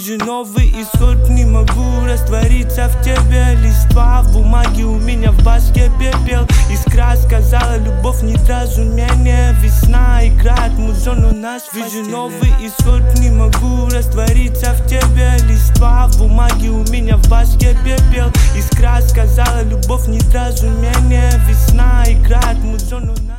Вижу новый исход, не могу раствориться в тебе. Листва в бумаге, у меня в башке пепел. Искра сказала, любовь недоразумение. Весна играет музон у нас в постели. Вижу новый исход, не могу раствориться в тебе. Листва в бумаге, у меня в башке пепел. Искра сказала, любовь недоразумение. Весна играет музон у нас.